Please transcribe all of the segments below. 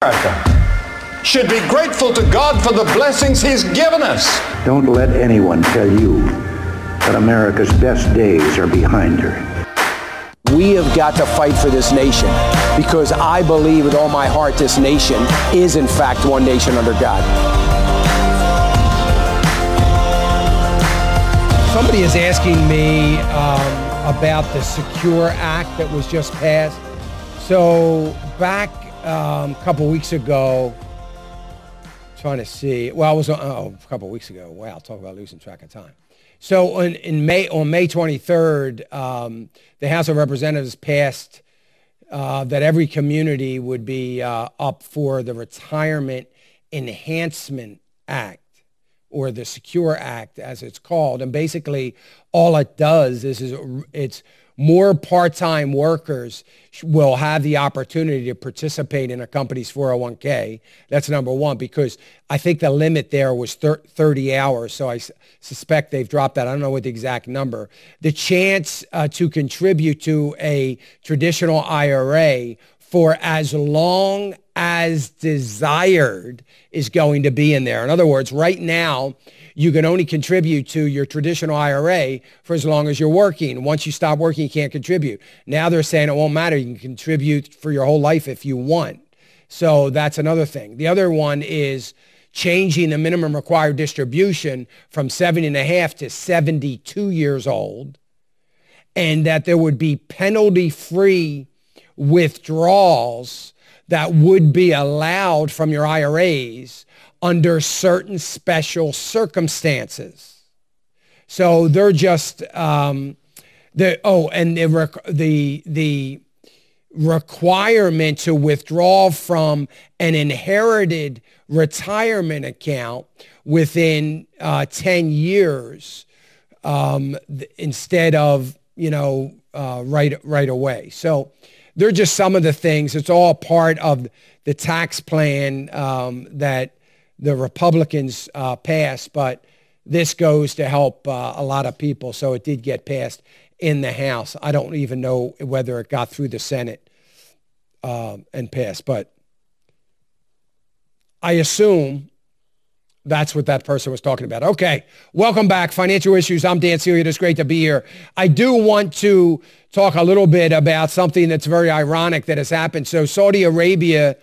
America should be grateful to God for the blessings He's given us. Don't let anyone tell you that America's best days are behind her. We have got to fight for this nation because I believe with all my heart this nation is in fact one nation under God. Somebody is asking me about the Secure Act that was just passed. So back a couple weeks ago, trying to see, well, it was a couple weeks ago. Wow, talk about losing track of time. So on May 23rd, the House of Representatives passed that every community would be up for the Retirement Enhancement Act, or the Secure Act, as it's called. And basically, all it does is it's more part-time workers will have the opportunity to participate in a company's 401k. That's number one, because I think the limit there was 30 hours. So I suspect they've dropped that. I don't know what the exact number. The chance to contribute to a traditional IRA for as long as desired is going to be in there. In other words, right now, you can only contribute to your traditional IRA for as long as you're working. Once you stop working, you can't contribute. Now they're saying it won't matter. You can contribute for your whole life if you want. So that's another thing. The other one is changing the minimum required distribution from 70.5 to 72 years old, and that there would be penalty-free withdrawals that would be allowed from your IRAs under certain special circumstances. So they're just the requirement to withdraw from an inherited retirement account within 10 years instead of right away. So they're just some of the things. It's all part of the tax plan that the Republicans passed, but this goes to help a lot of people. So it did get passed in the House. I don't even know whether it got through the Senate and passed, but I assume that's what that person was talking about. Okay, welcome back. Financial Issues. I'm Dan Celia. It's great to be here. I do want to talk a little bit about something that's very ironic that has happened. So Saudi Arabia,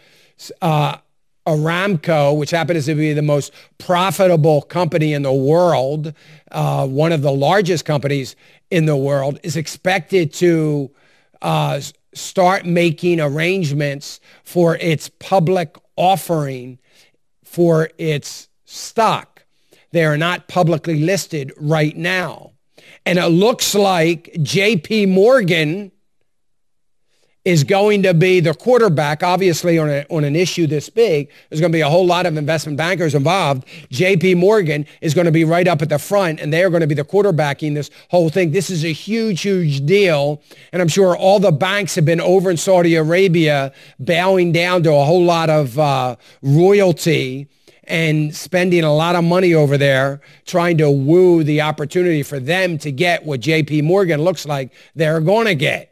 Aramco, which happens to be the most profitable company in the world, one of the largest companies in the world, is expected to start making arrangements for its public offering for its stock. They are not publicly listed right now. And it looks like JP Morgan is going to be the quarterback, obviously on an issue this big. There's going to be a whole lot of investment bankers involved. JP Morgan is going to be right up at the front, and they are going to be the quarterbacking this whole thing. This is a huge, huge deal. And I'm sure all the banks have been over in Saudi Arabia bowing down to a whole lot of royalty and spending a lot of money over there trying to woo the opportunity for them to get what JP Morgan looks like they're going to get.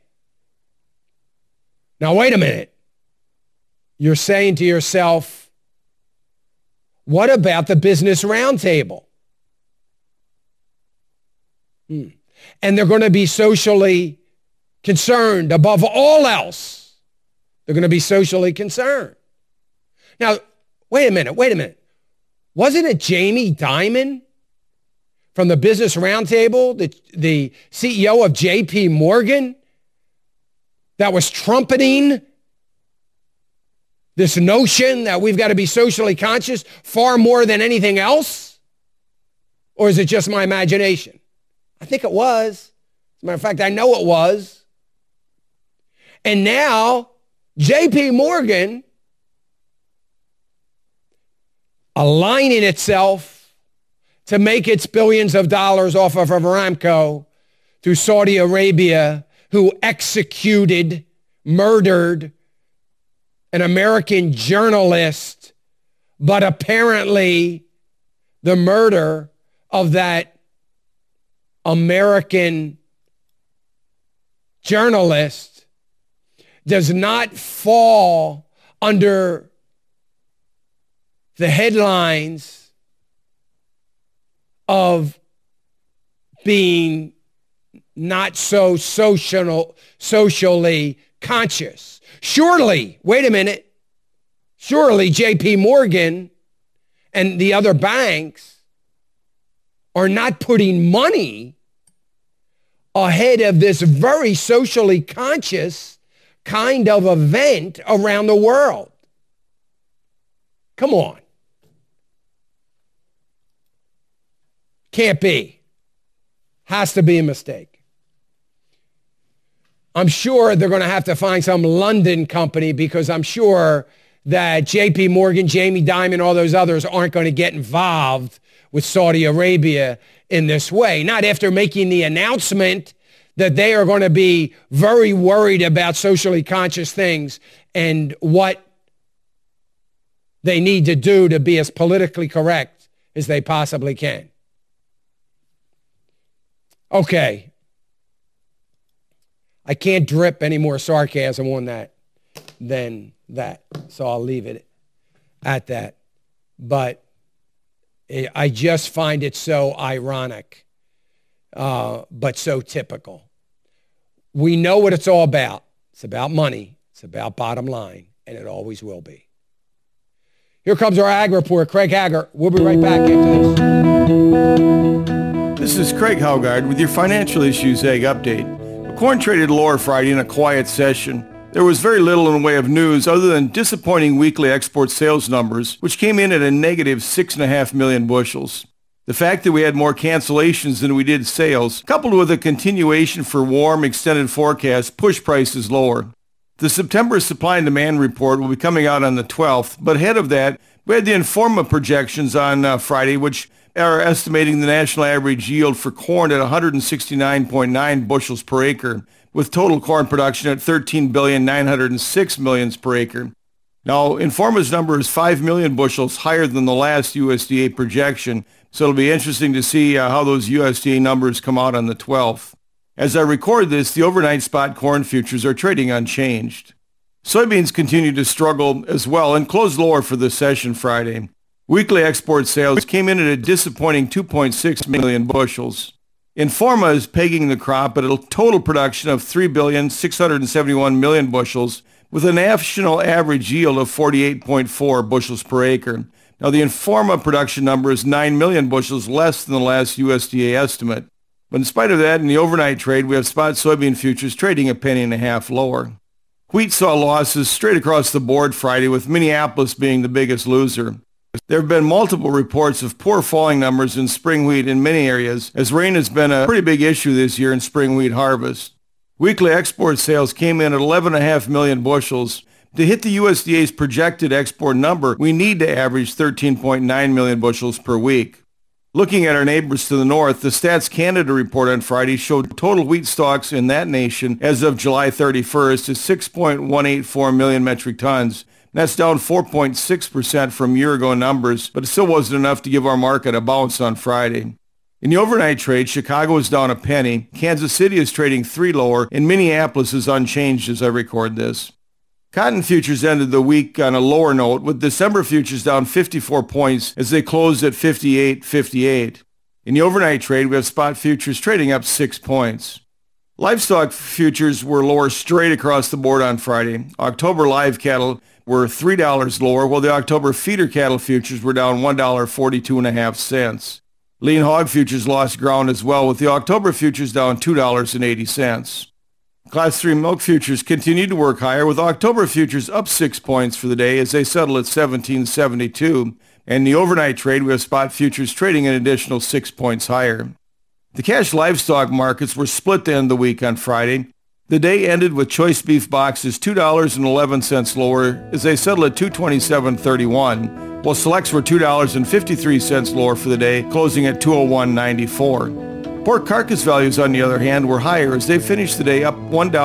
Now, wait a minute. You're saying to yourself, what about the Business Roundtable? And they're going to be socially concerned above all else. They're going to be socially concerned. Now, wait a minute. Wasn't it Jamie Dimon from the Business Roundtable, the CEO of JP Morgan, that was trumpeting this notion that we've got to be socially conscious far more than anything else? Or is it just my imagination? I think it was. As a matter of fact, I know it was. And now JP Morgan aligning itself to make its billions of dollars off of Aramco through Saudi Arabia, who murdered an American journalist, but apparently the murder of that American journalist does not fall under the headlines of being not so socially conscious. Surely, wait a minute, surely JP Morgan and the other banks are not putting money ahead of this very socially conscious kind of event around the world. Come on. Can't be. Has to be a mistake. I'm sure they're going to have to find some London company, because I'm sure that JP Morgan, Jamie Dimon, all those others aren't going to get involved with Saudi Arabia in this way. Not after making the announcement that they are going to be very worried about socially conscious things and what they need to do to be as politically correct as they possibly can. Okay. I can't drip any more sarcasm on that than that, so I'll leave it at that. But I just find it so ironic, but so typical. We know what it's all about. It's about money. It's about bottom line, and it always will be. Here comes our Ag Report. Craig Haggart. We'll be right back after this. This is Craig Haggart with your Financial Issues Ag Update. Corn traded lower Friday in a quiet session. There was very little in the way of news other than disappointing weekly export sales numbers, which came in at a negative 6.5 million bushels. The fact that we had more cancellations than we did sales, coupled with a continuation for warm, extended forecasts, pushed prices lower. The September supply and demand report will be coming out on the 12th, but ahead of that, we had the Informa projections on Friday, which are estimating the national average yield for corn at 169.9 bushels per acre, with total corn production at 13,906 million per acre. Now, Informa's number is 5 million bushels higher than the last USDA projection, so it'll be interesting to see how those USDA numbers come out on the 12th. As I record this, the overnight spot corn futures are trading unchanged. Soybeans continue to struggle as well and closed lower for the session Friday. Weekly export sales came in at a disappointing 2.6 million bushels. Informa is pegging the crop at a total production of 3,671 million bushels, with a national average yield of 48.4 bushels per acre. Now, the Informa production number is 9 million bushels less than the last USDA estimate. But in spite of that, in the overnight trade, we have spot soybean futures trading $0.015 lower. Wheat saw losses straight across the board Friday, with Minneapolis being the biggest loser. There have been multiple reports of poor falling numbers in spring wheat in many areas, as rain has been a pretty big issue this year in spring wheat harvest. Weekly export sales came in at 11.5 million bushels. To hit the USDA's projected export number, we need to average 13.9 million bushels per week. Looking at our neighbors to the north, the Stats Canada report on Friday showed total wheat stocks in that nation as of July 31st is 6.184 million metric tons. That's down 4.6% from year-ago numbers, but it still wasn't enough to give our market a bounce on Friday. In the overnight trade, Chicago is down $0.01, Kansas City is trading $3 lower, and Minneapolis is unchanged as I record this. Cotton futures ended the week on a lower note, with December futures down 54 points as they closed at 58.58. In the overnight trade, we have spot futures trading up 6 points. Livestock futures were lower straight across the board on Friday. October live cattle were $3 lower, while the October feeder cattle futures were down $1.42.5. Lean hog futures lost ground as well, with the October futures down $2.80. Class 3 milk futures continued to work higher, with October futures up 6 points for the day as they settle at $17.72. And in the overnight trade, we have spot futures trading an additional 6 points higher. The cash livestock markets were split to end the week on Friday. The day ended with choice beef boxes $2.11 lower as they settled at $227.31, while selects were $2.53 lower for the day, closing at $201.94. Pork carcass values, on the other hand, were higher as they finished the day up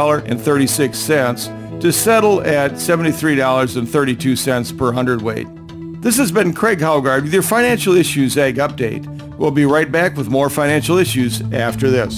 $1.36 to settle at $73.32 per hundredweight. This has been Craig Haggart with your Financial Issues Ag Update. We'll be right back with more financial issues after this.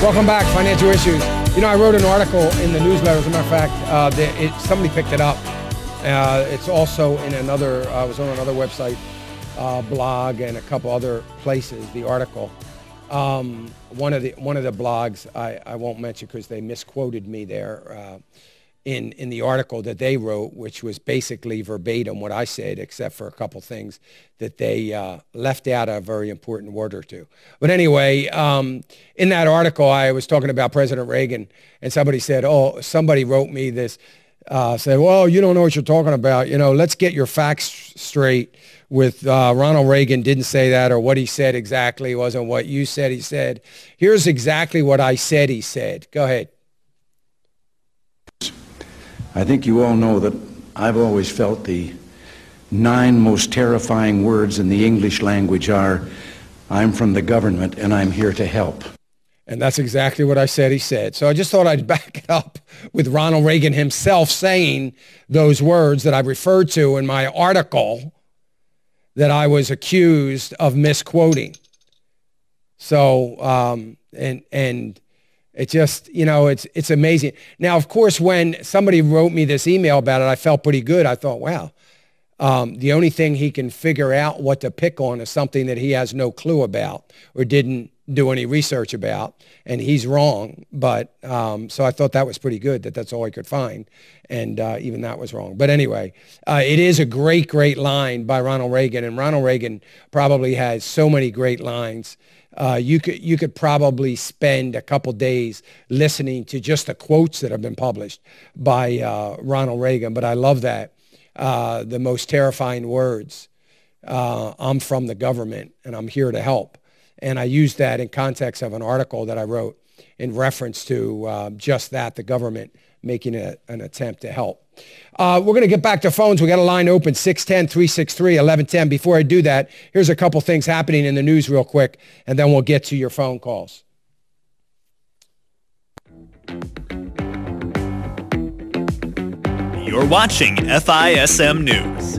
Welcome back, Financial Issues. You know, I wrote an article in the newsletter. As a matter of fact, somebody picked it up. It's also in another, was on another website, blog, and a couple other places, the article. One of the blogs I won't mention because they misquoted me there in the article that they wrote, which was basically verbatim what I said, except for a couple things that they left out a very important word or two. But anyway, in that article, I was talking about President Reagan, and somebody said, somebody wrote me this, said, well, you don't know what you're talking about. You know, let's get your facts straight with Ronald Reagan didn't say that, or what he said exactly wasn't what you said he said. Here's exactly what I said he said. Go ahead. I think you all know that I've always felt the 9 most terrifying words in the English language are, I'm from the government and I'm here to help. And that's exactly what I said he said. So I just thought I'd back it up with Ronald Reagan himself saying those words that I referred to in my article that I was accused of misquoting. So, and it just, you know, it's amazing. Now, of course, when somebody wrote me this email about it, I felt pretty good. I thought, wow, the only thing he can figure out what to pick on is something that he has no clue about or didn't do any research about, and he's wrong. But so I thought that was pretty good, that's all I could find, and even that was wrong. But anyway, it is a great, great line by Ronald Reagan, and Ronald Reagan probably has so many great lines. You could probably spend a couple days listening to just the quotes that have been published by Ronald Reagan. But I love that. The most terrifying words, I'm from the government and I'm here to help. And I used that in context of an article that I wrote in reference to just that, the government making an attempt to help. We're going to get back to phones. We got a line open, 610-363-1110. Before I do that, here's a couple things happening in the news real quick, and then we'll get to your phone calls. You're watching FISM News.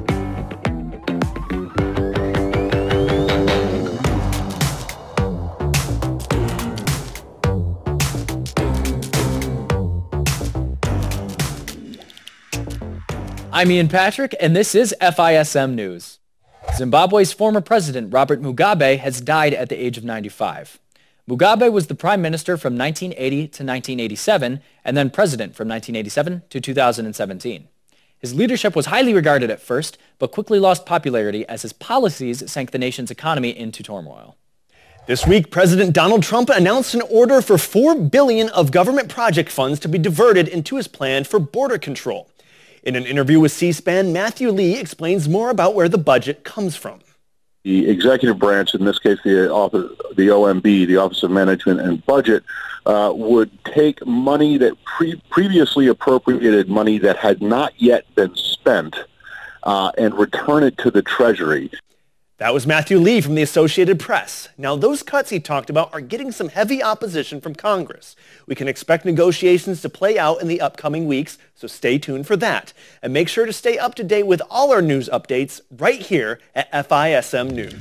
I'm Ian Patrick, and this is FISM News. Zimbabwe's former president, Robert Mugabe, has died at the age of 95. Mugabe was the prime minister from 1980 to 1987, and then president from 1987 to 2017. His leadership was highly regarded at first, but quickly lost popularity as his policies sank the nation's economy into turmoil. This week, President Donald Trump announced an order for $4 billion of government project funds to be diverted into his plan for border control. In an interview with C-SPAN, Matthew Lee explains more about where the budget comes from. The executive branch, in this case the OMB, the Office of Management and Budget, would take money that previously appropriated money that had not yet been spent and return it to the Treasury. That was Matthew Lee from the Associated Press. Now, those cuts he talked about are getting some heavy opposition from Congress. We can expect negotiations to play out in the upcoming weeks, so stay tuned for that. And make sure to stay up to date with all our news updates right here at FISM News.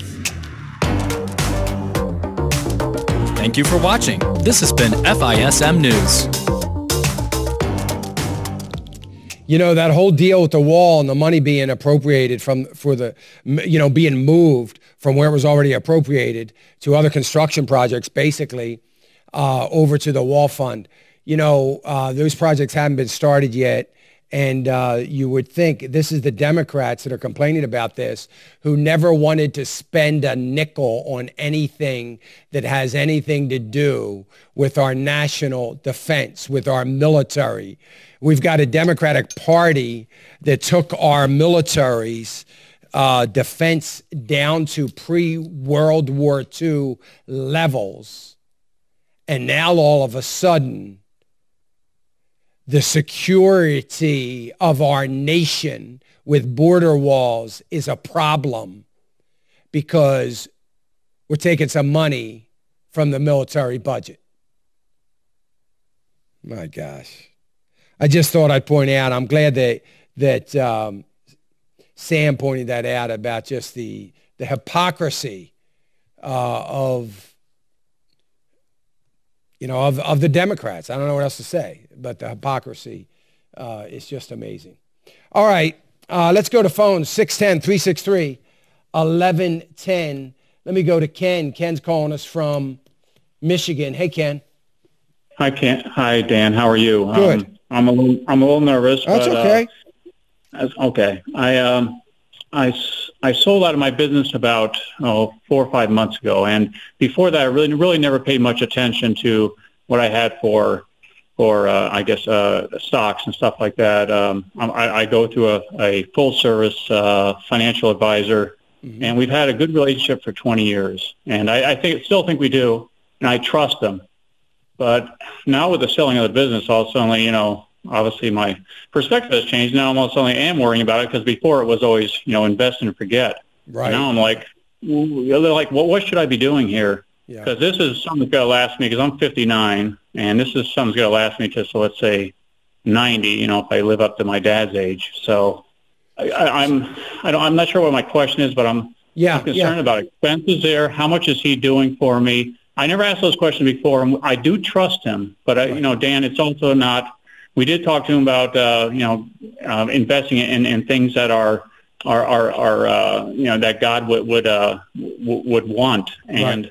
Thank you for watching. This has been FISM News. You know, that whole deal with the wall and the money being appropriated being moved from where it was already appropriated to other construction projects, basically, over to the wall fund. You know, those projects haven't been started yet. And you would think this is the Democrats that are complaining about this, who never wanted to spend a nickel on anything that has anything to do with our national defense, with our military. We've got a Democratic Party that took our military's defense down to pre-World War II levels. And now all of a sudden, the security of our nation with border walls is a problem because we're taking some money from the military budget. My gosh. I just thought I'd point out, I'm glad that Sam pointed that out about just the hypocrisy of of the Democrats. I don't know what else to say, but the hypocrisy is just amazing. All right, let's go to phones, 610-363-1110. Let me go to Ken. Ken's calling us from Michigan. Hey, Ken. Hi, Ken. Hi, Dan. How are you? Good. I'm a little nervous. That's okay. Okay. I sold out of my business about 4 or 5 months ago, and before that, I really never paid much attention to what I had for stocks and stuff like that. I go through a full service financial advisor, and we've had a good relationship for 20 years, and I still think we do, and I trust them. But now with the selling of the business, all of a sudden, obviously my perspective has changed. Now I'm also am worrying about it because before it was always, invest and forget. Right. And now I'm like, what should I be doing here? Because this is something that's got to last me, because I'm 59, and this is something that's got to last me to, so let's say 90, if I live up to my dad's age. So I'm not sure what my question is, but I'm concerned about expenses there. How much is he doing for me? I never asked those questions before, and I do trust him. But, Dan, it's also not. We did talk to him about, investing in things that are that God would want, and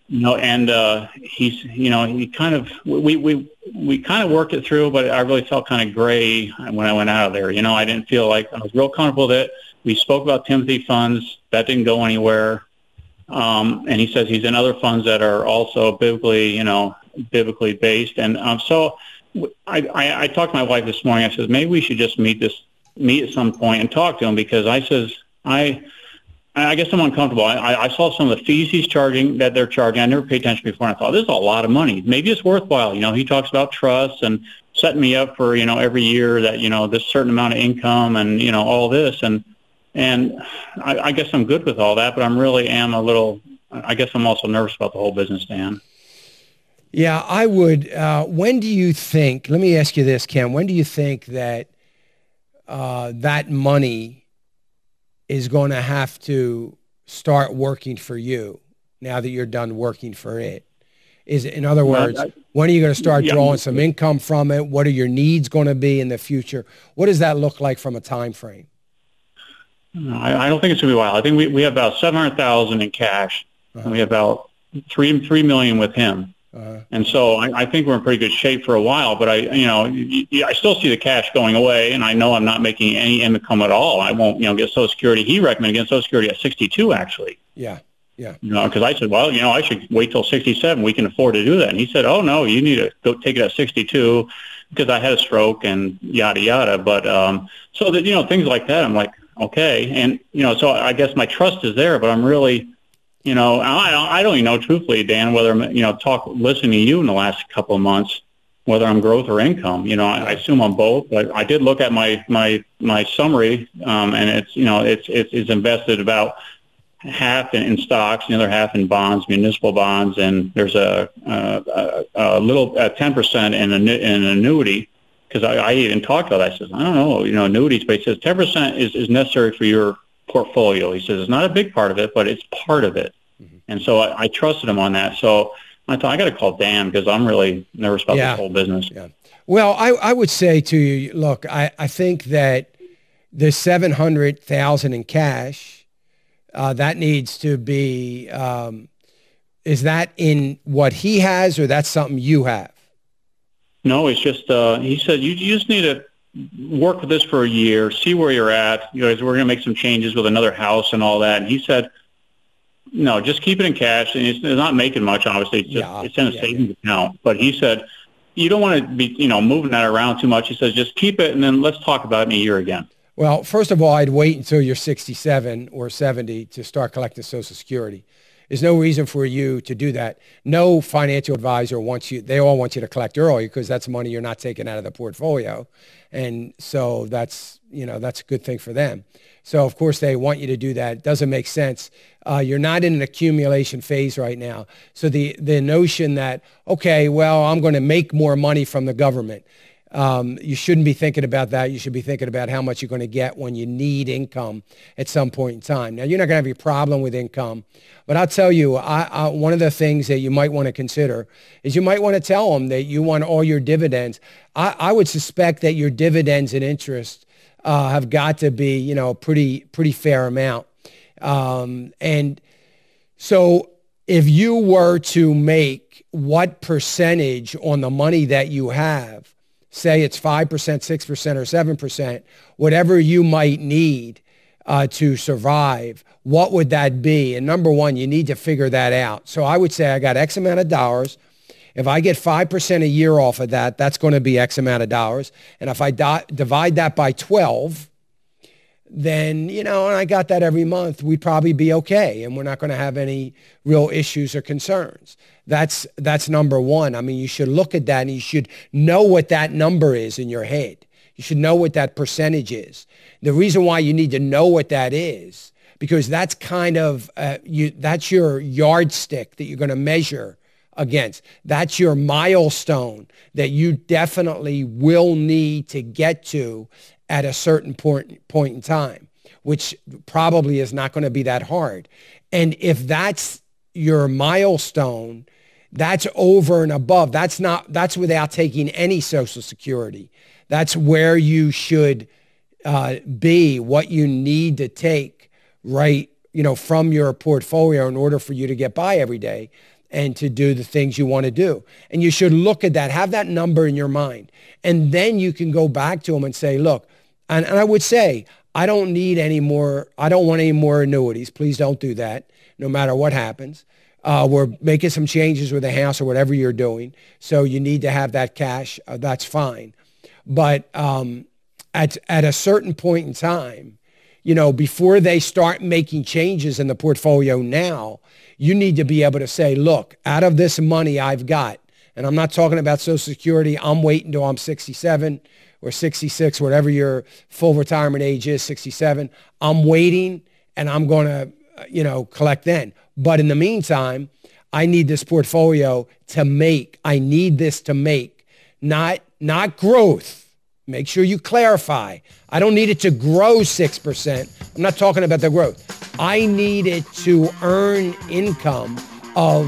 he's he kind of we kind of worked it through, but I really felt kind of gray when I went out of there. I didn't feel like I was real comfortable with it. We spoke about Timothy funds that didn't go anywhere. And he says he's in other funds that are also biblically based. And so I talked to my wife this morning. I said, maybe we should just meet at some point and talk to him, because I guess I'm uncomfortable. I saw some of the fees they're charging. I never paid attention before, and I thought, this is a lot of money. Maybe it's worthwhile. He talks about trusts and setting me up for, every year that, this certain amount of income and, all this. And I guess I'm good with all that, but I'm also nervous about the whole business, Dan. Yeah, I would. When do you think, let me ask you this, Ken, when do you think that that money is going to have to start working for you now that you're done working for it? In other words, when are you going to start drawing some income from it? What are your needs going to be in the future? What does that look like from a time frame? I don't think it's going to be a while. I think we have about $700,000 in cash, and we have about $3 million with him. And so I think we're in pretty good shape for a while. But I still see the cash going away, and I know I'm not making any income at all. I won't, get Social Security. He recommended getting Social Security at 62, actually. Yeah. Because I said, well, I should wait till 67. We can afford to do that. And he said, oh no, you need to go take it at 62 because I had a stroke and yada yada. But so that things like that, I'm like, okay. And, so I guess my trust is there, but I'm really, I don't even know, truthfully, Dan, whether I'm, listening to you in the last couple of months, whether I'm growth or income. I assume I'm both, but I did look at my summary, and it's invested about half in stocks, the other half in bonds, municipal bonds, and there's a little 10% in an annuity. Because I even talked about that. I says, I don't know, annuities, but he says 10% is necessary for your portfolio. He says it's not a big part of it, but it's part of it. Mm-hmm. And so I trusted him on that. So I thought, I got to call Dan because I'm really nervous about this whole business. Yeah. Well, I would say to you, look, I think that the $700,000 in cash, that needs to be, is that in what he has, or that's something you have? No, it's just, he said, you just need to work with this for a year, see where you're at. We're going to make some changes with another house and all that. And he said, no, just keep it in cash. And it's not making much, obviously. It's in a savings account. But he said, you don't want to be, moving that around too much. He says, just keep it, and then let's talk about it in a year again. Well, first of all, I'd wait until you're 67 or 70 to start collecting Social Security. There's no reason for you to do that. No financial advisor wants you. They all want you to collect early because that's money you're not taking out of the portfolio. And so that's a good thing for them. So, of course, they want you to do that. It doesn't make sense. You're not in an accumulation phase right now. So the notion that, okay, well, I'm going to make more money from the government. You shouldn't be thinking about that. You should be thinking about how much you're going to get when you need income at some point in time. Now, you're not going to have a problem with income, but I'll tell you, one of the things that you might want to consider is you might want to tell them that you want all your dividends. I would suspect that your dividends and interest have got to be, a pretty fair amount. And so if you were to make what percentage on the money that you have, say it's 5%, 6%, or 7%, whatever you might need to survive, what would that be? And number one, you need to figure that out. So I would say I got X amount of dollars. If I get 5% a year off of that, that's going to be X amount of dollars. And if I divide that by 12, then, and I got that every month, we'd probably be okay. And we're not going to have any real issues or concerns. That's number one. I mean, you should look at that and you should know what that number is in your head. You should know what that percentage is. The reason why you need to know what that is, because that's kind of, that's your yardstick that you're going to measure against. That's your milestone that you definitely will need to get to at a certain point in time, which probably is not going to be that hard. And if that's your milestone, that's over and above. That's without taking any Social Security. That's where you should be, what you need to take, right, from your portfolio in order for you to get by every day and to do the things you want to do. And you should look at that, have that number in your mind. And then you can go back to them and say, look, and I would say, I don't want any more annuities. Please don't do that, no matter what happens. We're making some changes with the house or whatever you're doing. So you need to have that cash. That's fine. But at a certain point in time, before they start making changes in the portfolio now, you need to be able to say, look, out of this money I've got, and I'm not talking about Social Security, I'm waiting until I'm 67 or 66, whatever your full retirement age is, 67. I'm waiting and I'm going to, collect then. But in the meantime, I need this portfolio to make. I need this to make, not growth. Make sure you clarify. I don't need it to grow 6%. I'm not talking about the growth. I need it to earn income of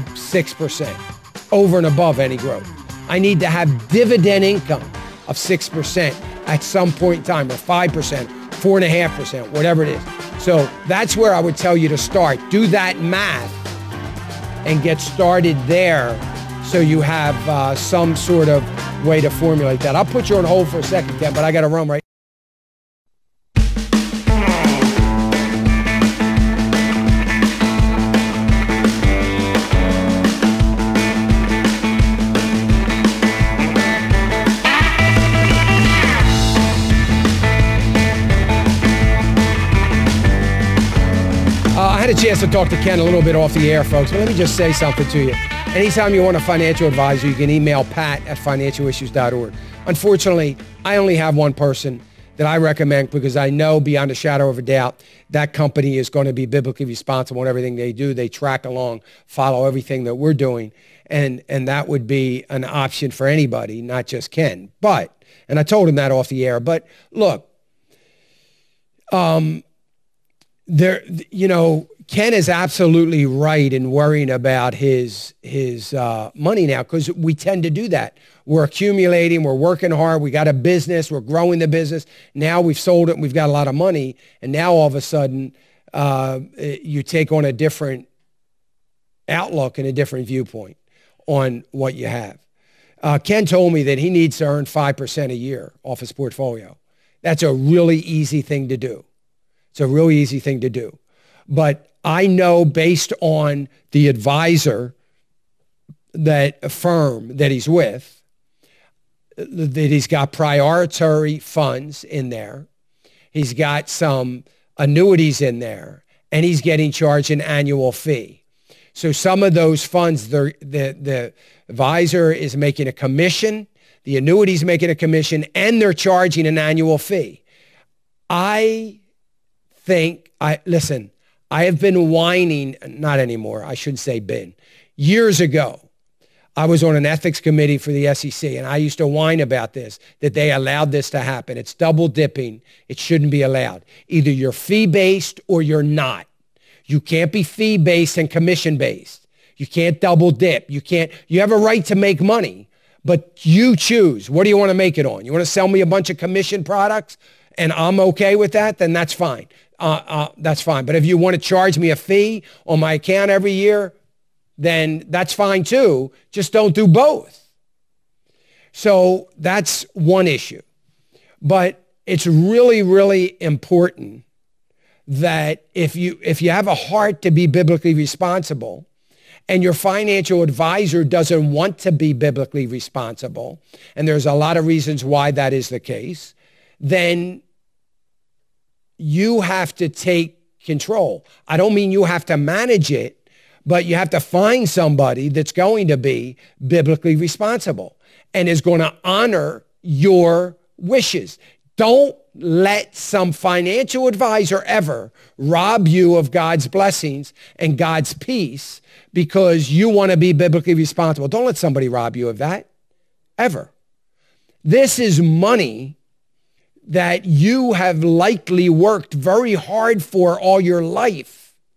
6% over and above any growth. I need to have dividend income of 6% at some point in time, or 5%, 4.5%, whatever it is. So that's where I would tell you to start. Do that math and get started there so you have some sort of way to formulate that. I'll put you on hold for a second, Ken, but I got to run right. I had a chance to talk to Ken a little bit off the air, folks, but let me just say something to you. Anytime you want a financial advisor, you can email pat@financialissues.org. Unfortunately, I only have one person that I recommend because I know beyond a shadow of a doubt that company is going to be biblically responsible in everything they do. They track along, follow everything that we're doing, and that would be an option for anybody, not just Ken. But, and I told him that off the air, but look, Ken is absolutely right in worrying about his money now, because we tend to do that. We're accumulating, we're working hard, we got a business, we're growing the business. Now we've sold it, and we've got a lot of money, and now all of a sudden you take on a different outlook and a different viewpoint on what you have. Ken told me that he needs to earn 5% a year off his portfolio. That's a really easy thing to do. It's a really easy thing to do. But I know based on the advisor, that firm that he's with, that he's got priority funds in there. He's got some annuities in there, and he's getting charged an annual fee. So some of those funds, the advisor is making a commission, the annuity's making a commission, and they're charging an annual fee. I have been whining, not anymore, I shouldn't say been. Years ago, I was on an ethics committee for the SEC, and I used to whine about this, that they allowed this to happen. It's double dipping. It shouldn't be allowed. Either you're fee-based or you're not. You can't be fee-based and commission-based. You can't double dip. You have a right to make money, but you choose. What do you want to make it on? You want to sell me a bunch of commission products and I'm okay with that? Then that's fine. That's fine. But if you want to charge me a fee on my account every year, then that's fine too. Just don't do both. So that's one issue. But it's really, really important that if you have a heart to be biblically responsible and your financial advisor doesn't want to be biblically responsible, and there's a lot of reasons why that is the case, then you have to take control. I don't mean you have to manage it, but you have to find somebody that's going to be biblically responsible and is going to honor your wishes. Don't let some financial advisor ever rob you of God's blessings and God's peace because you want to be biblically responsible. Don't let somebody rob you of that, ever. This is money that you have likely worked very hard for all your life.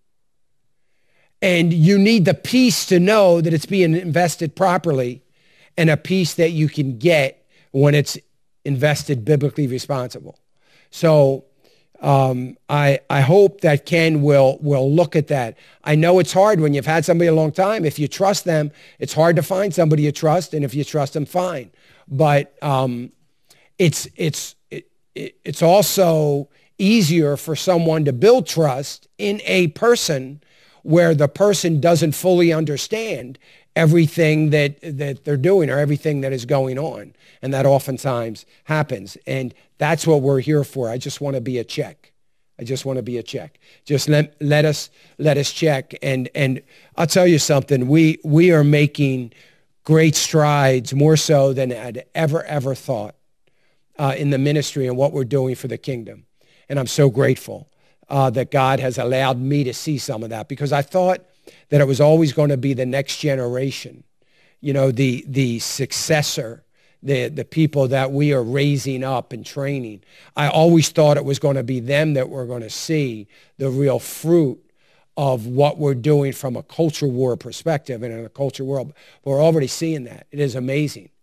And you need the peace to know that it's being invested properly and a peace that you can get when it's invested biblically responsible. So I hope that Ken will look at that. I know it's hard when you've had somebody a long time. If you trust them, it's hard to find somebody you trust. And if you trust them, fine. But it's also easier for someone to build trust in a person where the person doesn't fully understand everything that they're doing or everything that is going on. And that oftentimes happens. And that's what we're here for. I just want to be a check. Just let us check. And I'll tell you something. We are making great strides, more so than I'd ever thought, in the ministry and what we're doing for the kingdom. And I'm so grateful that God has allowed me to see some of that, because I thought that it was always going to be the next generation, the successor, the people that we are raising up and training. I always thought it was going to be them that we're going to see the real fruit of what we're doing from a culture war perspective and in a culture world. We're already seeing that. It is amazing.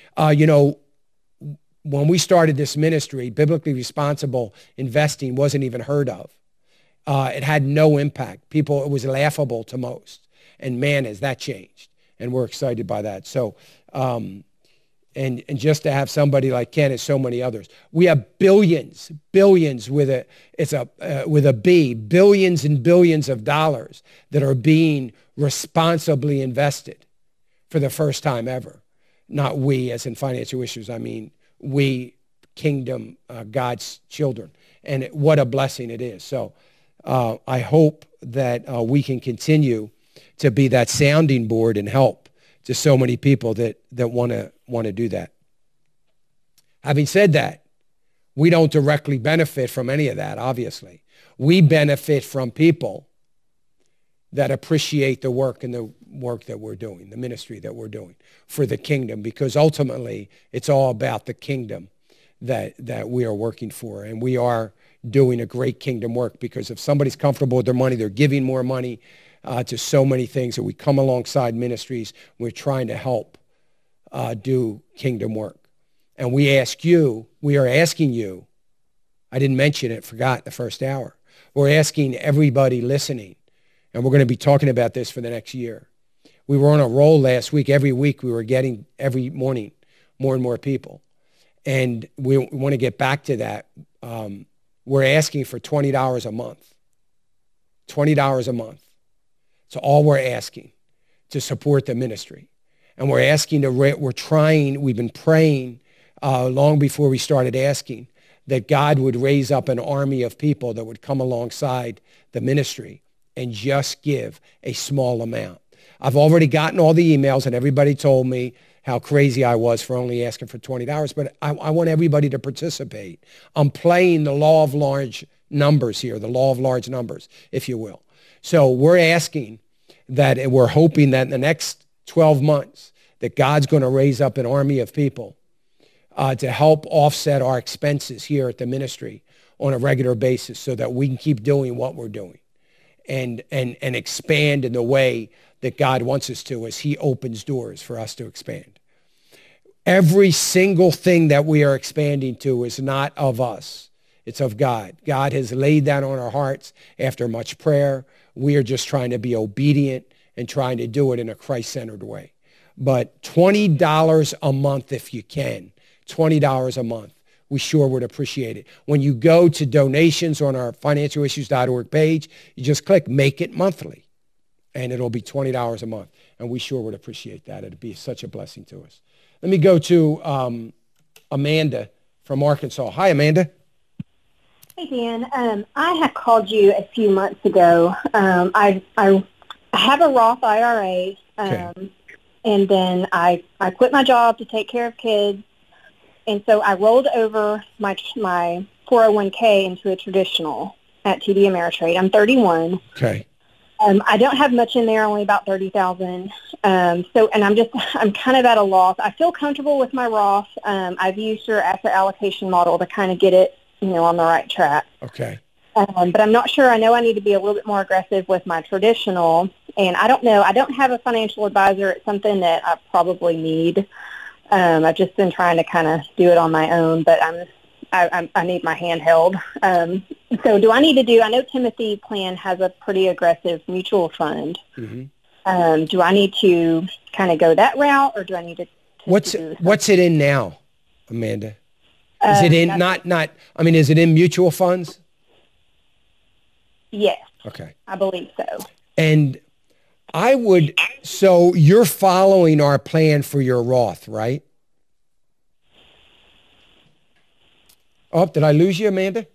When we started this ministry, biblically responsible investing wasn't even heard of. It had no impact. It was laughable to most. And man, has that changed. And we're excited by that. So, and just to have somebody like Ken and so many others. We have billions with a B, billions and billions of dollars that are being responsibly invested for the first time ever. Not we as in financial issues. I mean, we, kingdom, God's children. And what a blessing it is. So, I hope that we can continue to be that sounding board and help to so many people that want to do that. Having said that, we don't directly benefit from any of that, obviously. We benefit from people that appreciate the work and the work that we're doing, the ministry that we're doing for the kingdom, because ultimately it's all about the kingdom that we are working for. And we are doing a great kingdom work, because if somebody's comfortable with their money, they're giving more money to so many things that we come alongside ministries. We're trying to help do kingdom work. And we are asking you, I didn't mention it, forgot the first hour. We're asking everybody listening, and we're going to be talking about this for the next year. We were on a roll last week. Every week we were getting, every morning, more and more people. And we want to get back to that. We're asking for $20 a month. $20 a month. It's all we're asking to support the ministry. And we're asking we've been praying long before we started asking that God would raise up an army of people that would come alongside the ministry and just give a small amount. I've already gotten all the emails, and everybody told me how crazy I was for only asking for $20, but I want everybody to participate. I'm playing the law of large numbers here, the law of large numbers, if you will. So we're asking that, and we're hoping that in the next 12 months that God's going to raise up an army of people to help offset our expenses here at the ministry on a regular basis so that we can keep doing what we're doing and expand in the way that God wants us to as he opens doors for us to expand. Every single thing that we are expanding to is not of us. It's of God. God has laid that on our hearts after much prayer. We are just trying to be obedient and trying to do it in a Christ-centered way. But $20 a month if you can, $20 a month, we sure would appreciate it. When you go to donations on our financialissues.org page, you just click Make It Monthly, and it'll be $20 a month. And we sure would appreciate that. It'd be such a blessing to us. Let me go to Amanda from Arkansas. Hi, Amanda. Hey, Dan. I had called you a few months ago. I have a Roth IRA, Okay. and then I quit my job to take care of kids, and so I rolled over my 401k into a traditional at TD Ameritrade. I'm 31. Okay. I don't have much in there, only about $30,000. And I'm kind of at a loss. I feel comfortable with my Roth. I've used your asset allocation model to kind of get it, on the right track. Okay. But I'm not sure. I know I need to be a little bit more aggressive with my traditional. And I don't know. I don't have a financial advisor. It's something that I probably need. I've just been trying to kind of do it on my own, but I need my hand held. So do I need to I know Timothy Plan has a pretty aggressive mutual fund. Mm-hmm. Do I need to kind of go that route, or do I need to What's it in now, Amanda? Is it in is it in mutual funds? Yes. Okay. I believe so. And so you're following our plan for your Roth, right? Oh, did I lose you, Amanda?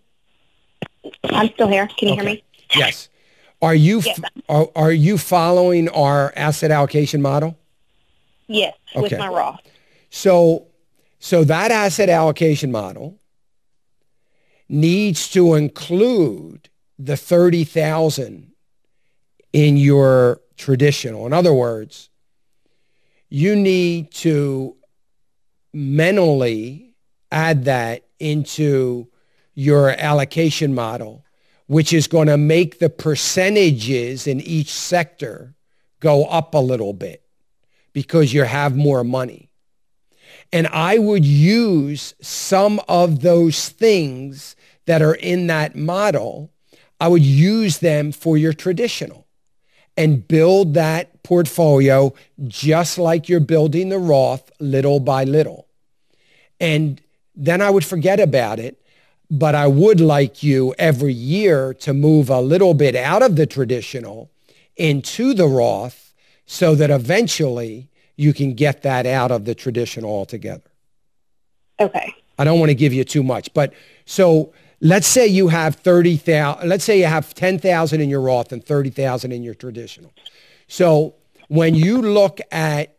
I'm still here. Can you hear me? Yes. Are you Yes. are you following our asset allocation model? Yes, with Okay. my Roth. So that asset allocation model needs to include the $30,000 in your traditional. In other words, you need to mentally add that into your allocation model, which is going to make the percentages in each sector go up a little bit because you have more money. And I would use some of those things that are in that model, I would use them for your traditional and build that portfolio just like you're building the Roth little by little. And then I would forget about it, but I would like you every year to move a little bit out of the traditional into the Roth so that eventually you can get that out of the traditional altogether. Okay. I don't want to give you too much, but so let's say you have 30,000, let's say you have 10,000 in your Roth and 30,000 in your traditional. So when you look at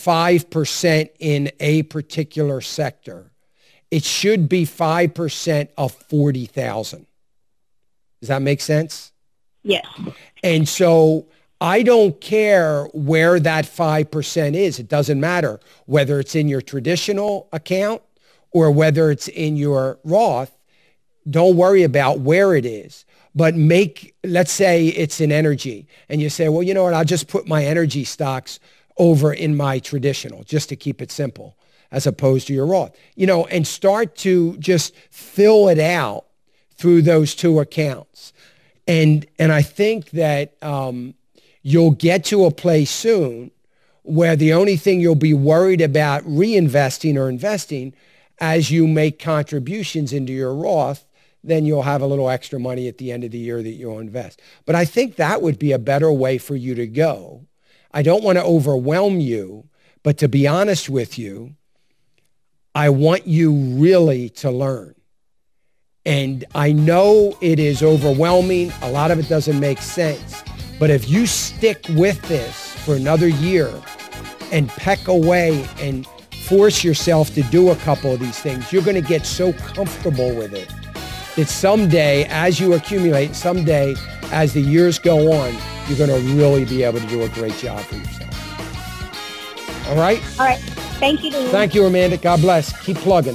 5% in a particular sector, it should be 5% of 40,000. Does that make sense? Yes. And so I don't care where that 5% is. It doesn't matter whether it's in your traditional account or whether it's in your Roth. Don't worry about where it is. But let's say it's in energy. And you say, well, you know what? I'll just put my energy stocks over in my traditional just to keep it simple as opposed to your Roth. And start to just fill it out through those two accounts. And I think that you'll get to a place soon where the only thing you'll be worried about reinvesting or investing as you make contributions into your Roth, then you'll have a little extra money at the end of the year that you'll invest. But I think that would be a better way for you to go. I don't want to overwhelm you, but to be honest with you, I want you really to learn. And I know it is overwhelming. A lot of it doesn't make sense. But if you stick with this for another year and peck away and force yourself to do a couple of these things, you're going to get so comfortable with it that someday, as you accumulate, someday, as the years go on, you're going to really be able to do a great job for yourself. All right? All right. Thank you, Dean. Thank you, Amanda. God bless. Keep plugging.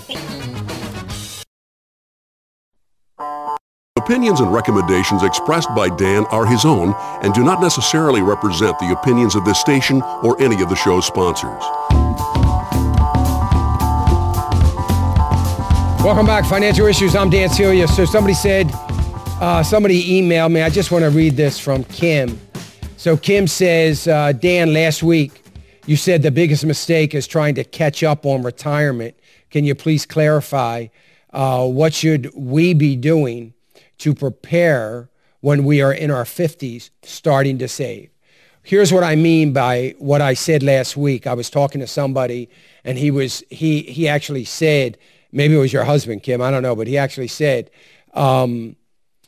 Opinions and recommendations expressed by Dan are his own and do not necessarily represent the opinions of this station or any of the show's sponsors. Welcome back, Financial Issues. I'm Dan Celia. So somebody emailed me. I just want to read this from Kim. So Kim says, Dan, last week you said the biggest mistake is trying to catch up on retirement. Can you please clarify what should we be doing to prepare when we are in our 50s starting to save? Here's what I mean by what I said last week. I was talking to somebody and he actually said, maybe it was your husband, Kim, I don't know, but he actually said, I'm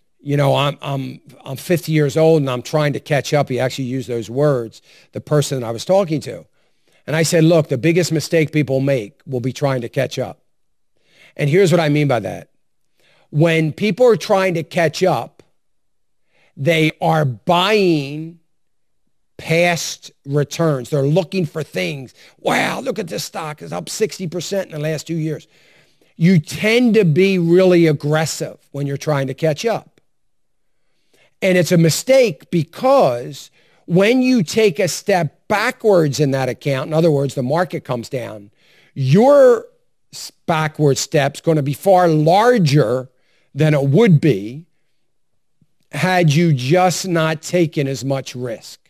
50 years old and I'm trying to catch up. He actually used those words, the person that I was talking to. And I said, look, the biggest mistake people make will be trying to catch up. And here's what I mean by that. When people are trying to catch up, they are buying past returns. They're looking for things. Wow, look at this stock. It's up 60% in the last 2 years. You tend to be really aggressive when you're trying to catch up. And it's a mistake because when you take a step backwards in that account, in other words, the market comes down, your backward step's going to be far larger than it would be had you just not taken as much risk.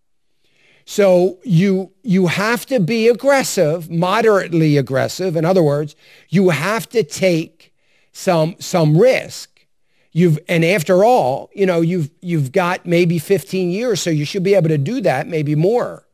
So you have to be aggressive, moderately aggressive. In other words, you have to take some risk. And after all, you've got maybe 15 years, so you should be able to do that, maybe more.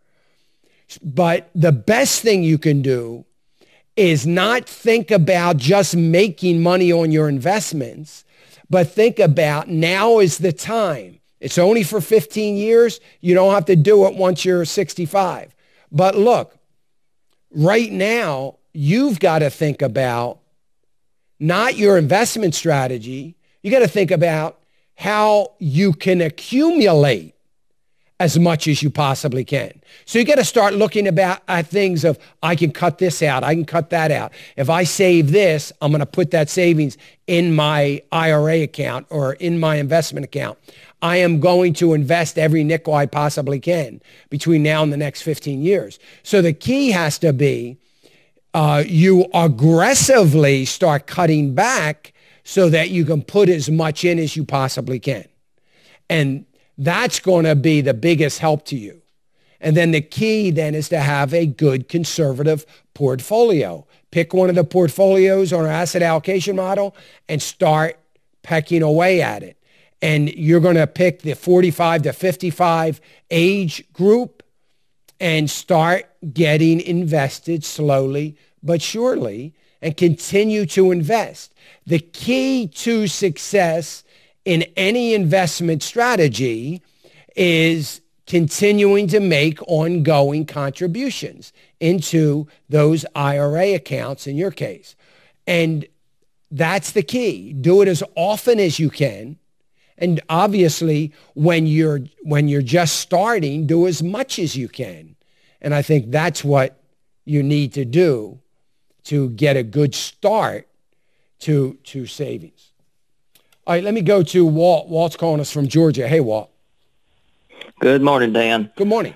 But the best thing you can do is not think about just making money on your investments, but think about now is the time. It's only for 15 years. You don't have to do it once you're 65. But look, right now, you've got to think about not your investment strategy. You got to think about how you can accumulate as much as you possibly can. So you got to start looking at things of, I can cut this out. I can cut that out. If I save this, I'm going to put that savings in my IRA account or in my investment account. I am going to invest every nickel I possibly can between now and the next 15 years. So the key has to be you aggressively start cutting back so that you can put as much in as you possibly can. And that's going to be the biggest help to you. And then the key then is to have a good conservative portfolio. Pick one of the portfolios on our asset allocation model and start pecking away at it. And you're going to pick the 45 to 55 age group and start getting invested slowly but surely and continue to invest. The key to success in any investment strategy is continuing to make ongoing contributions into those IRA accounts in your case. And that's the key. Do it as often as you can. And obviously, when you're just starting, do as much as you can. And I think that's what you need to do to get a good start to savings. All right, let me go to Walt. Walt's calling us from Georgia. Hey, Walt. Good morning, Dan. Good morning.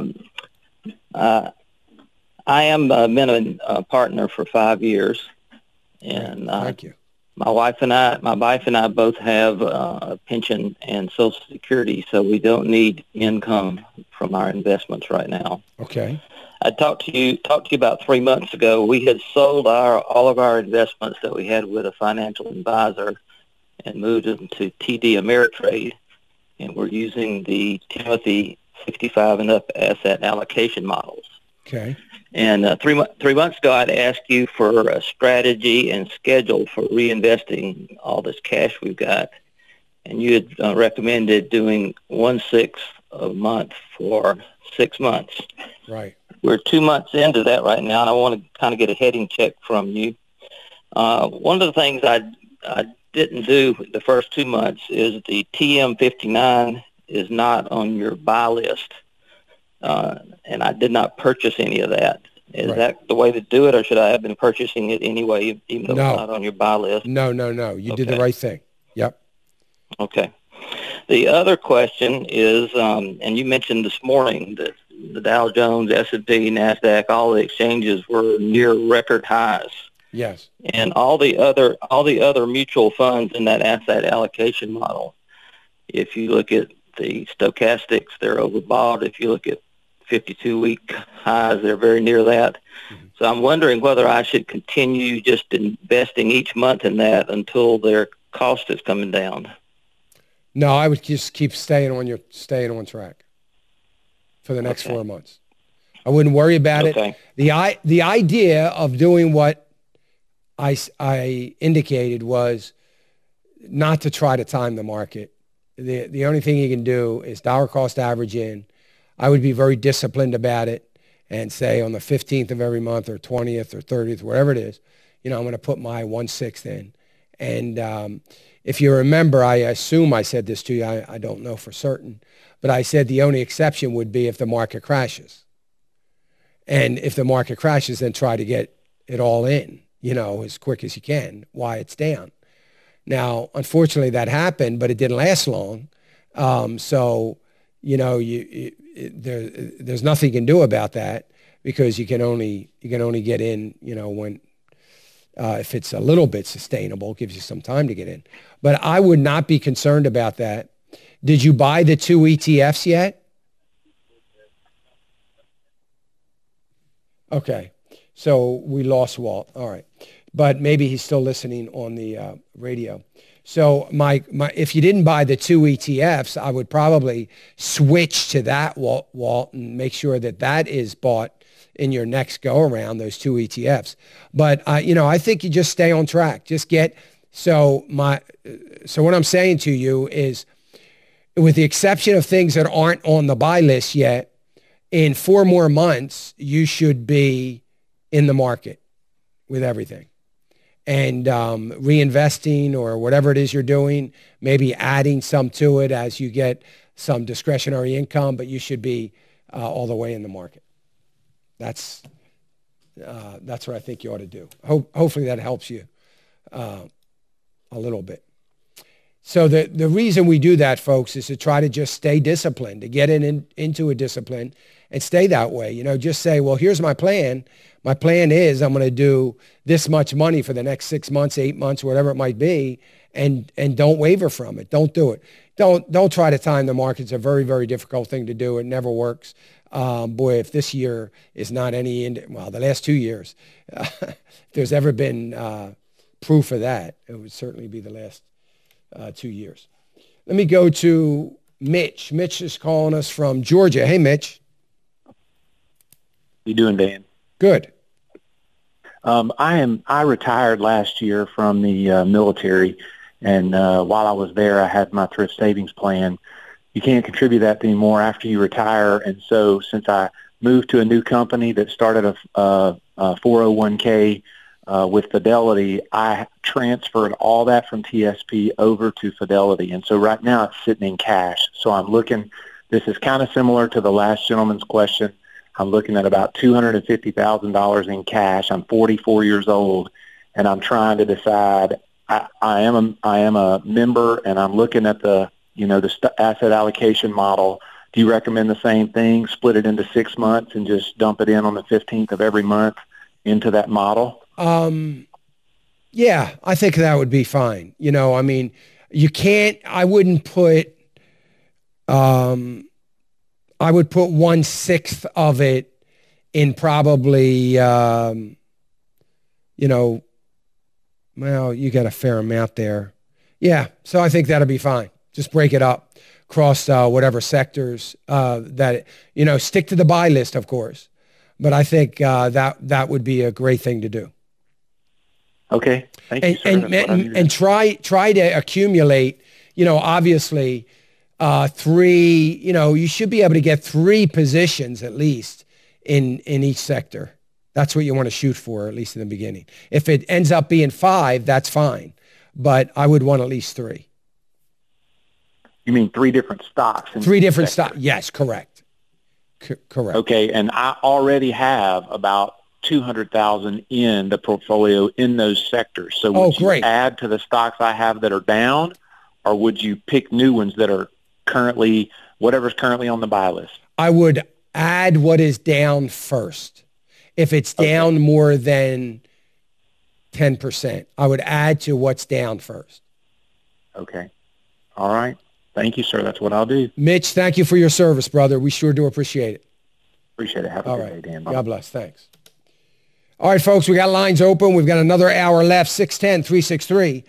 I am been a partner for 5 years, and thank you. My wife and I both have a pension and Social Security, so we don't need income from our investments right now. Okay. I talked to you about 3 months ago. We had sold all of our investments that we had with a financial advisor and moved them to TD Ameritrade, and we're using the Timothy 65 and up asset allocation models. Okay. And 3 months ago, I'd asked you for a strategy and schedule for reinvesting all this cash we've got, and you had recommended doing 1/6 a month for 6 months. Right. We're 2 months into that right now, and I want to kind of get a heading check from you. One of the things I didn't do the first 2 months is the TM59 is not on your buy list. and I did not purchase any of that. Is Right. that the way to do it, or should I have been purchasing it anyway, even though No. it's not on your buy list? No. You did the Okay. right thing. Yep. Okay. The other question is, and you mentioned this morning that the Dow Jones, S&P, NASDAQ, all the exchanges were near record highs. Yes. And all the other mutual funds in that asset allocation model, if you look at the stochastics, they're overbought. If you look at 52-week highs, they're very near that. Mm-hmm. So I'm wondering whether I should continue just investing each month in that until their cost is coming down. No, I would just keep staying on track for the next 4 months. I wouldn't worry about it. The idea of doing what I indicated was not to try to time the market. The only thing you can do is dollar cost average in. I would be very disciplined about it and say on the 15th of every month or 20th or 30th, whatever it is, I'm going to put my 1/6 in. And if you remember, I assume I said this to you. I don't know for certain. But I said the only exception would be if the market crashes. And if the market crashes, then try to get it all in, as quick as you can while it's down. Now, unfortunately, that happened, but it didn't last long. There's nothing you can do about that because you can only get in, when if it's a little bit sustainable, it gives you some time to get in. But I would not be concerned about that. Did you buy the 2 ETFs yet? Okay. So we lost Walt. All right. But maybe he's still listening on the radio. So if you didn't buy the 2 ETFs, I would probably switch to that, Walt, and make sure that is bought in your next go around, those 2 ETFs. But I think you just stay on track. Just so what I'm saying to you is, with the exception of things that aren't on the buy list yet, in 4 more months, you should be in the market with everything. And reinvesting or whatever it is you're doing, maybe adding some to it as you get some discretionary income, but you should be all the way in the market. That's what I think you ought to do. Hopefully that helps you a little bit. So the reason we do that, folks, is to try to just stay disciplined, to get into a discipline and stay that way. Just say, well, here's my plan. My plan is I'm going to do this much money for the next 6 months, 8 months, whatever it might be, and don't waver from it. Don't do it. Don't try to time the market. It's a very, very difficult thing to do. It never works. Boy, if this year is not the last 2 years, if there's ever been proof of that, it would certainly be the last 2 years. Let me go to Mitch. Mitch is calling us from Georgia. Hey, Mitch. How you doing, Dan? Good. I retired last year from the military, and while I was there, I had my thrift savings plan. You can't contribute that anymore after you retire, and so since I moved to a new company that started a 401k with Fidelity, I transferred all that from TSP over to Fidelity, and so right now it's sitting in cash. So I'm looking. This is kind of similar to the last gentleman's question. I'm looking at about $250,000 in cash. I'm 44 years old, and I'm trying to decide. I am a member, and I'm looking at the asset allocation model. Do you recommend the same thing? Split it into 6 months and just dump it in on the 15th of every month into that model? Yeah, I think that would be fine. You can't. I wouldn't put. I would put 1/6 of it in probably, well, you got a fair amount there. Yeah, so I think that'll be fine. Just break it up across whatever sectors stick to the buy list, of course. But I think that would be a great thing to do. Okay, thank you, sir. And try to accumulate, obviously, 3, you should be able to get 3 positions at least in each sector. That's what you want to shoot for, at least in the beginning. If it ends up being 5, that's fine. But I would want at least 3. You mean 3 different stocks? 3 different stocks. Yes, correct. Correct. Okay, and I already have about 200,000 in the portfolio in those sectors. So would you add to the stocks I have that are down, or would you pick new ones that are currently, whatever's currently on the buy list? I would add what is down first. If it's down more than 10%, I would add to what's down first. Okay. All right. Thank you, sir. That's what I'll do. Mitch, thank you for your service, brother. We sure do appreciate it. Appreciate it. Have a good day, Dan. Bye. God bless. Thanks. All right, folks, we got lines open. We've got another hour left. 610-363-1110.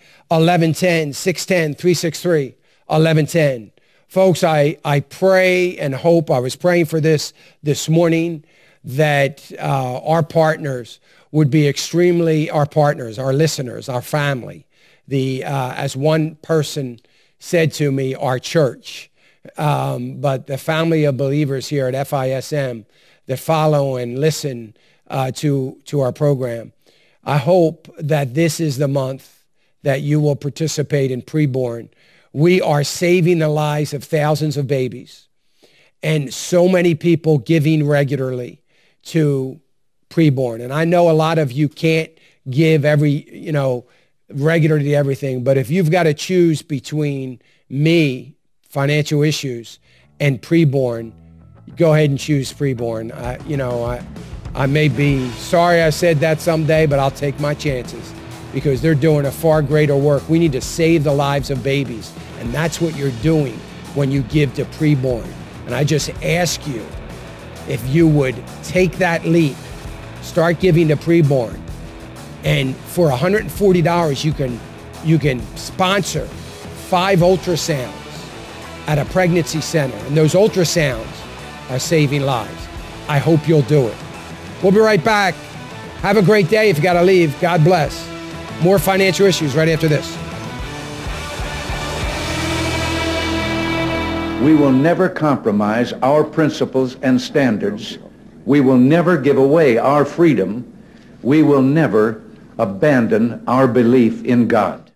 610-363-1110. Folks, I pray and hope, I was praying for this morning, that our partners would be our partners, our listeners, our family, as one person said to me, our church, but the family of believers here at FISM that follow and listen to our program. I hope that this is the month that you will participate in preborn. We are saving the lives of thousands of babies and so many people giving regularly to preborn. And I know a lot of you can't give regularly to everything, but if you've got to choose between me, financial issues, and preborn, go ahead and choose preborn. I may be sorry I said that someday, but I'll take my chances because they're doing a far greater work. We need to save the lives of babies, and that's what you're doing when you give to preborn. And I just ask you if you would take that leap, start giving to preborn, and for $140 you can sponsor 5 ultrasounds at a pregnancy center, and those ultrasounds are saving lives. I hope you'll do it. We'll be right back. Have a great day. If you got to leave, God bless. More financial issues right after this. We will never compromise our principles and standards. We will never give away our freedom. We will never abandon our belief in God.